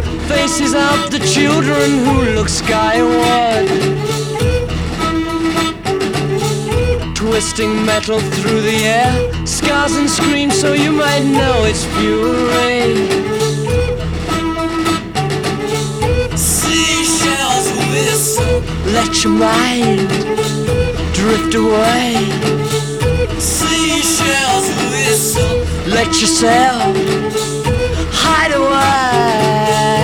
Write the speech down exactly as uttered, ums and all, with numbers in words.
Faces out the children who look skyward, twisting metal through the air, scars and screams so you might know it's fury. Seashells whistle, let your mind drift away. Seashells whistle, let yourself hide away.